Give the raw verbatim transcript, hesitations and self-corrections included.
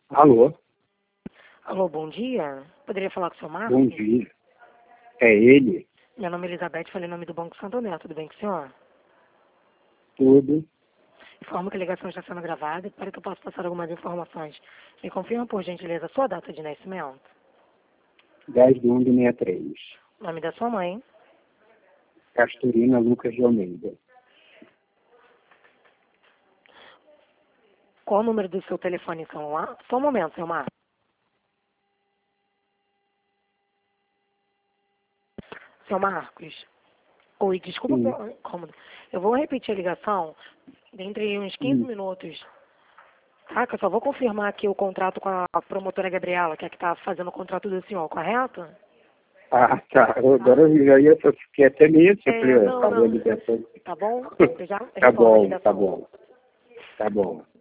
Alô, Alô, bom dia. Poderia falar com o seu Marcos? bom dia. É ele? Meu nome é Elizabeth, falei em nome do Banco Santander. Tudo bem com o senhor? Tudo. Informo que a ligação está sendo gravada e para que eu possa passar algumas informações. Me confirma, por gentileza, a sua data de nascimento, dez de um de sessenta e três. o nome da sua mãe, Casturina Lucas de Almeida. qual o número do seu telefone celular? Só um momento, seu Marcos. Seu Marcos. Oi, desculpa Sim. pelo incômodo. Eu vou repetir a ligação dentro de uns quinze Hum. minutos. Tá? Que eu só vou confirmar aqui o contrato com a promotora Gabriela, que é que está fazendo o contrato do senhor, correto? Ah, tá. Eu Agora eu já ia fiquei até meio assim, eu falei, É, ó, não, falou a não. ligação. Tá bom? Eu já Tá retorno a bom, tá ligação. bom. Tá bom.